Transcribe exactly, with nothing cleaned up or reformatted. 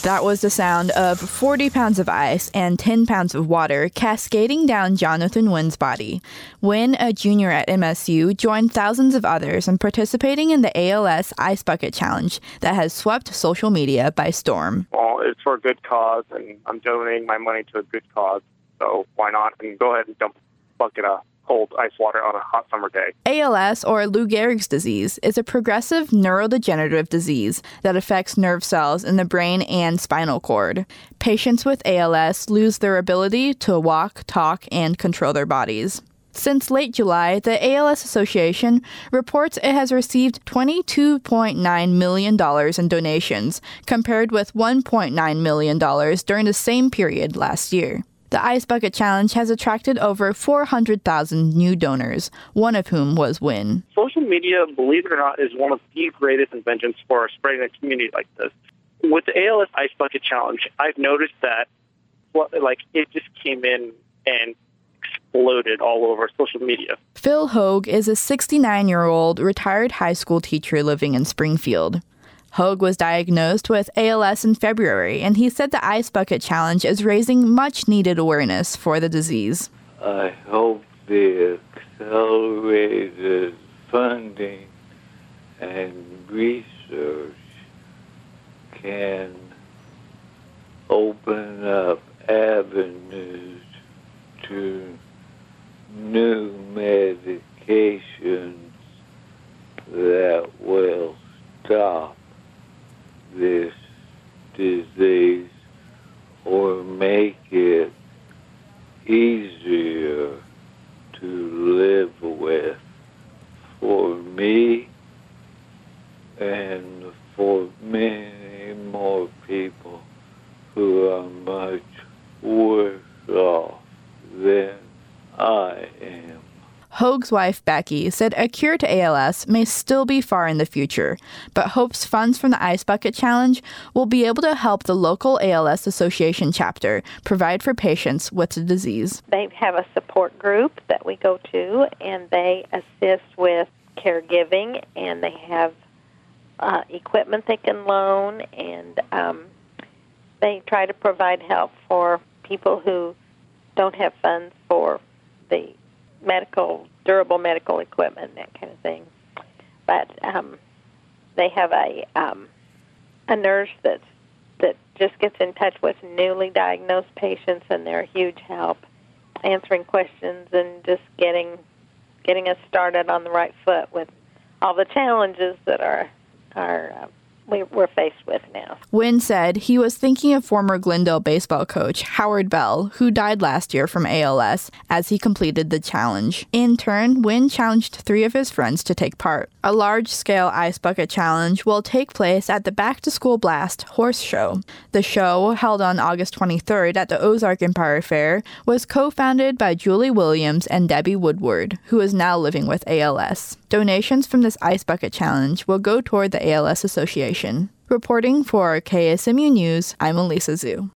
That was the sound of forty pounds of ice and ten pounds of water cascading down Jonathan Nguyen's body. Nguyen, a junior at M S U, joined thousands of others in participating in the A L S Ice Bucket Challenge that has swept social media by storm. Well, it's for a good cause, and I'm donating my money to a good cause, so why not? And go ahead and dump a bucket of cold ice water on a hot summer day. A L S, or Lou Gehrig's disease, is a progressive neurodegenerative disease that affects nerve cells in the brain and spinal cord. Patients with A L S lose their ability to walk, talk, and control their bodies. Since late July, the A L S Association reports it has received twenty-two point nine million dollars in donations, compared with one point nine million dollars during the same period last year. The Ice Bucket Challenge has attracted over four hundred thousand new donors, one of whom was Nguyen. Social media, believe it or not, is one of the greatest inventions for spreading a community like this. With the A L S Ice Bucket Challenge, I've noticed that like it just came in and exploded all over social media. Phil Hogue is a sixty-nine-year-old retired high school teacher living in Springfield. Hogue was diagnosed with A L S in February, and he said the Ice Bucket Challenge is raising much-needed awareness for the disease. I hope the accelerated funding and research can open up avenues to new medications that will stop this disease or make it easier to live with for me and for many more people who are much worse off than I am. Hogue's wife, Becky, said a cure to A L S may still be far in the future, but hopes funds from the Ice Bucket Challenge will be able to help the local A L S Association chapter provide for patients with the disease. They have a support group that we go to, and they assist with caregiving, and they have uh, equipment they can loan, and um, they try to provide help for people who don't have funds for the medical, durable medical equipment, that kind of thing. But um, they have a um, a nurse that's, that just gets in touch with newly diagnosed patients, and they're a huge help answering questions and just getting getting us started on the right foot with all the challenges that are are uh, we, we're faced with now. Nguyen said he was thinking of former Glendale baseball coach Howard Bell, who died last year from A L S, as he completed the challenge. In turn, Nguyen challenged three of his friends to take part. A large-scale Ice Bucket Challenge will take place at the Back to School Blast Horse Show. The show, held on August twenty-third at the Ozark Empire Fair, was co-founded by Julie Williams and Debbie Woodward, who is now living with A L S. Donations from this Ice Bucket Challenge will go toward the A L S Association. Reporting for K S M U News, I'm Elisa Zhu.